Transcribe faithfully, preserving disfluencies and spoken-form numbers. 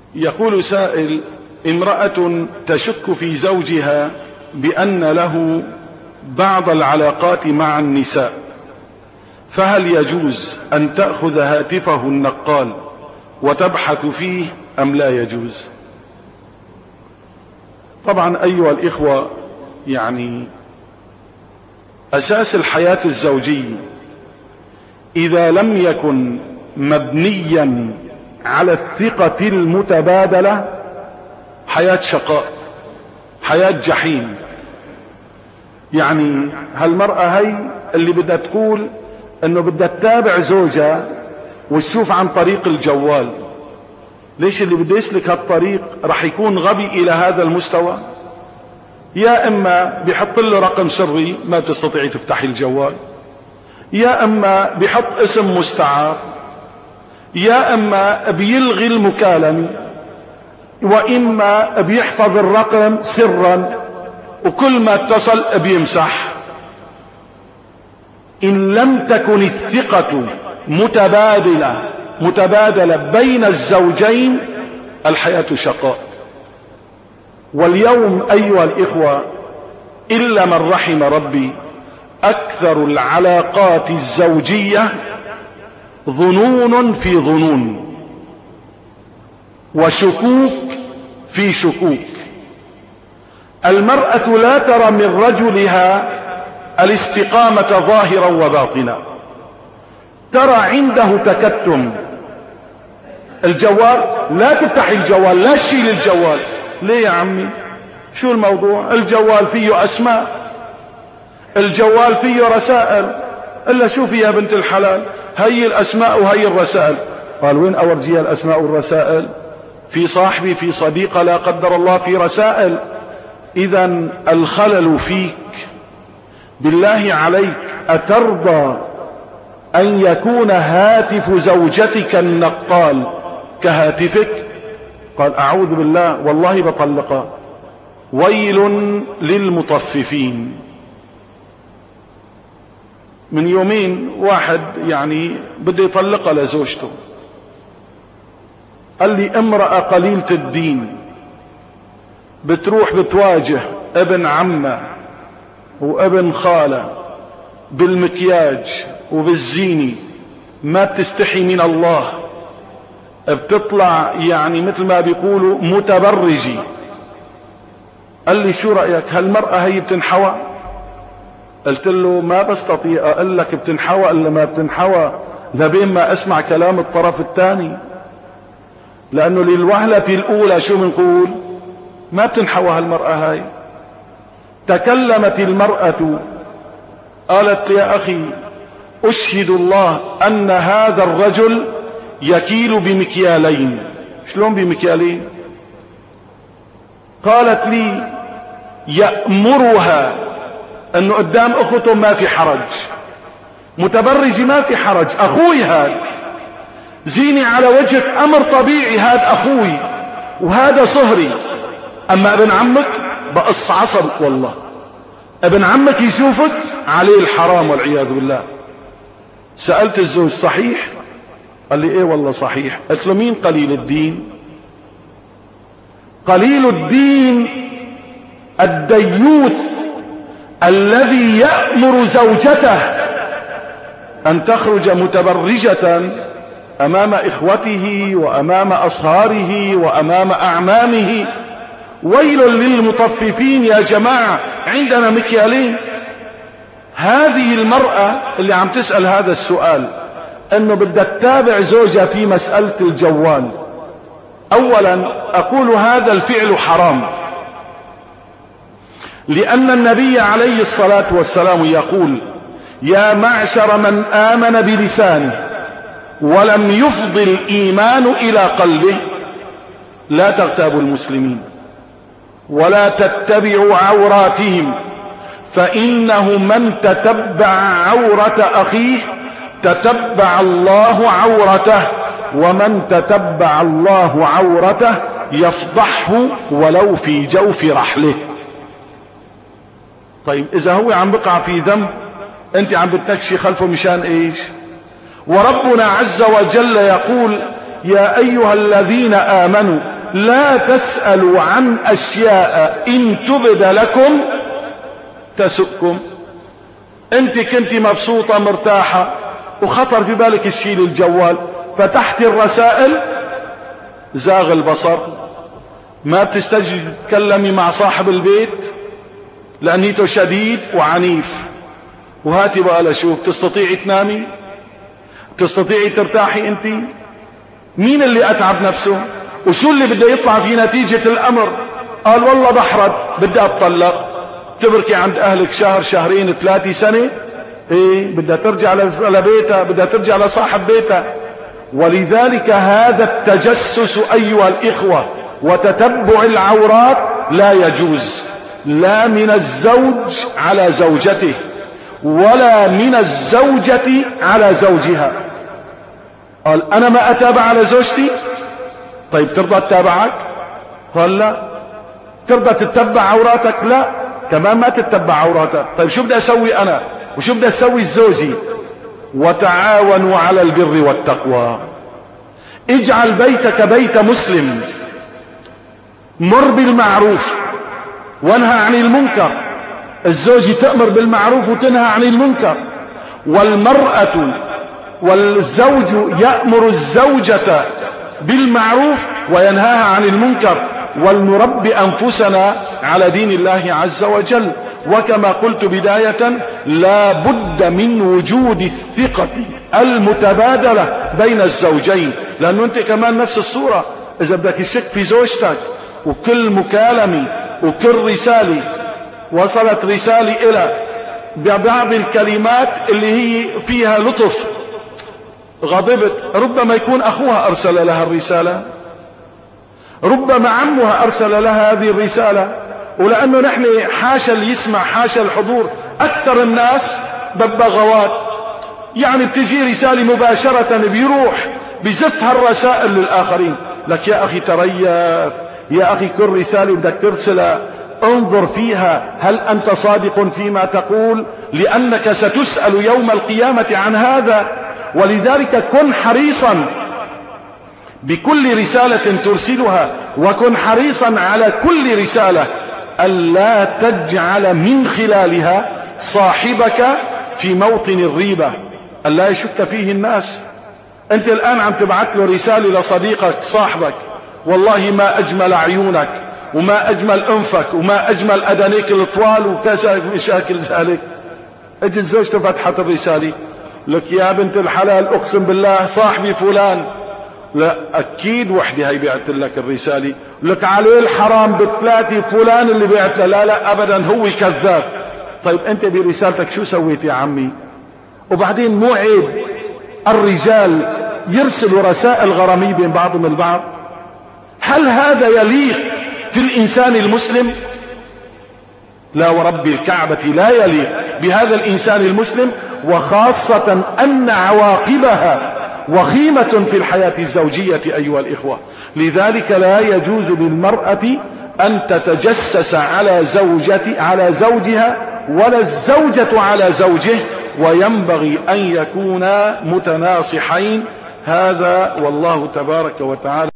يقول سائل: امرأة تشك في زوجها بأن له بعض العلاقات مع النساء، فهل يجوز أن تأخذ هاتفه النقال وتبحث فيه أم لا يجوز؟ طبعا أيها الإخوة، يعني أساس الحياة الزوجية إذا لم يكن مبنيا على الثقة المتبادلة حياة شقاء، حياة جحيم. يعني هالمرأة هي اللي بدها تقول انه بدها تتابع زوجها وتشوف عن طريق الجوال، ليش اللي بده يسلك هالطريق رح يكون غبي الى هذا المستوى؟ يا اما بيحط له رقم سري ما بتستطيعي تفتحي الجوال، يا اما بيحط اسم مستعار، يا اما بيلغي المكالمة، واما بيحفظ الرقم سرا وكل ما اتصل بيمسح. ان لم تكن الثقة متبادلة متبادلة بين الزوجين الحياة شقاء. واليوم ايها الاخوة الا من رحم ربي اكثر العلاقات الزوجية ظنون في ظنون وشكوك في شكوك. المرأة لا ترى من رجلها الاستقامة ظاهرا وباطنا، ترى عنده تكتم. الجوال لا تفتح الجوال، لا تشيل الجوال. ليه يا عمي؟ شو الموضوع؟ الجوال فيه اسماء، الجوال فيه رسائل. الا شوفي يا بنت الحلال، هي الاسماء وهي الرسائل. قال وين اورجيها الاسماء والرسائل؟ في صاحبي، في صديقة، لا قدر الله في رسائل. اذا الخلل فيك. بالله عليك اترضى ان يكون هاتف زوجتك النقال كهاتفك؟ قال اعوذ بالله والله بطلقها. ويل للمطففين. من يومين واحد يعني بده يطلقها لزوجته، قال لي امرأة قليلة الدين بتروح بتواجه ابن عمه وابن خاله بالمكياج وبالزيني، ما بتستحي من الله، بتطلع يعني مثل ما بيقولوا متبرجي. قال لي شو رأيك؟ هالمرأة هي بتنحوى؟ قلت له ما بستطيع اقول لك بتنحوى الا ما بتنحوى لبين ما اسمع كلام الطرف الثاني، لانه للوهلة الاولى شو بنقول؟ ما بتنحوى هالمرأة هاي. تكلمت المرأة قالت يا اخي اشهد الله ان هذا الرجل يكيل بمكيالين. شلون بمكيالين؟ قالت لي يأمرها انه قدام اخته ما في حرج، متبرج ما في حرج، اخوي هذا، زيني على وجهك امر طبيعي، هذا اخوي وهذا صهري. اما ابن عمك بقص عصبك والله، ابن عمك يشوفك عليه الحرام والعياذ بالله. سألت الزوج صحيح؟ قال لي ايه والله صحيح. قلت له مين قليل الدين؟ قليل الدين الديوث الذي يأمر زوجته ان تخرج متبرجة امام اخوته وامام اصهاره وامام اعمامه. ويل للمطففين يا جماعة، عندنا مكيالين. هذه المرأة اللي عم تسأل هذا السؤال انه بدها تتابع زوجها في مسألة الجوال، اولا اقول هذا الفعل حرام، لان النبي عليه الصلاة والسلام يقول يا معشر من آمن بلسانه ولم يفض الإيمان إلى قلبه لا تغتابوا المسلمين ولا تتبعوا عوراتهم، فإنه من تتبع عورة أخيه تتبع الله عورته، ومن تتبع الله عورته يفضحه ولو في جوف رحله. طيب إذا هو عم بقع في ذنب أنت عم بتنكشي خلفه مشان إيش؟ وربنا عز وجل يقول يا أيها الذين آمنوا لا تسألوا عن أشياء إن تبد لكم تسؤكم. انت كنت مبسوطة مرتاحة وخطر في بالك تشيل الجوال، فتحت الرسائل زاغ البصر، ما بتستجي تتكلمي مع صاحب البيت لأنيته شديد وعنيف، وهاتي بقى لشوف تستطيعي تنامي؟ تستطيعي ترتاحي انت؟ مين اللي اتعب نفسه؟ وشو اللي بده يطلع في نتيجة الامر؟ قال والله بحرد بدي اتطلق، تبركي عند اهلك شهر شهرين ثلاثة سنة، ايه بدها ترجع لبيتها، بدها ترجع لصاحب بيتها. ولذلك هذا التجسس ايها الاخوة وتتبع العورات لا يجوز، لا من الزوج على زوجته ولا من الزوجة على زوجها. قال انا ما اتابع على زوجتي، طيب ترضى تتابعك؟ قال لا. ترضى تتبع عوراتك؟ لا، كمان ما تتبع عوراتك. طيب شو بدي اسوي انا وشو بدي اسوي زوجي؟ وتعاونوا على البر والتقوى. اجعل بيتك بيت مسلم، مر بالمعروف وانهى عن المنكر. الزوجة تأمر بالمعروف وتنهى عن المنكر، والمرأة والزوج يأمر الزوجة بالمعروف وينهاها عن المنكر. ولنربي أنفسنا على دين الله عز وجل. وكما قلت بداية لا بد من وجود الثقة المتبادلة بين الزوجين، لأنه أنت كمان نفس الصورة. إذا بدك الشك في زوجتك وكل مكالمة وكل رسالة وصلت رسالة إلى ببعض الكلمات اللي هي فيها لطف غضبت، ربما يكون أخوها أرسل لها الرسالة، ربما عمها أرسل لها هذه الرسالة. ولأنه نحن حاشا اللي يسمع حاشا الحضور، أكثر الناس ببغوات، يعني بتجي رسالة مباشرة بيروح بزف هالرسائل للآخرين. لك يا أخي تريث، يا أخي كل رسالة بدك ترسلها انظر فيها هل أنت صادق فيما تقول، لأنك ستسأل يوم القيامة عن هذا. ولذلك كن حريصا بكل رسالة ترسلها، وكن حريصا على كل رسالة ألا تجعل من خلالها صاحبك في موطن الريبة، ألا يشك فيه الناس. أنت الآن عم تبعث له رسالة لصديقك صاحبك، والله ما أجمل عيونك وما أجمل أنفك وما أجمل أدنيك الطوال وكذا مشاكل ذلك. اجت زوجته فتحت الرسالة، لك يا بنت الحلال أقسم بالله صاحبي فلان، لا أكيد وحدي هي بعت لك الرسالة، لك عليه الحرام بالثلاثة فلان اللي بعت له، لا لا أبدا هو كذاب. طيب أنت برسالتك شو سويت يا عمي؟ وبعدين مو عيب الرجال يرسلوا رسائل غرامية بين بعضهم البعض؟ هل هذا يليق في الإنسان المسلم؟ لا ورب الكعبة لا يليق بهذا الإنسان المسلم، وخاصة أن عواقبها وخيمة في الحياة الزوجية أيها الإخوة. لذلك لا يجوز للمرأة أن تتجسس على زوجة على زوجها ولا الزوجة على زوجه، وينبغي أن يكونا متناصحين. هذا والله تبارك وتعالى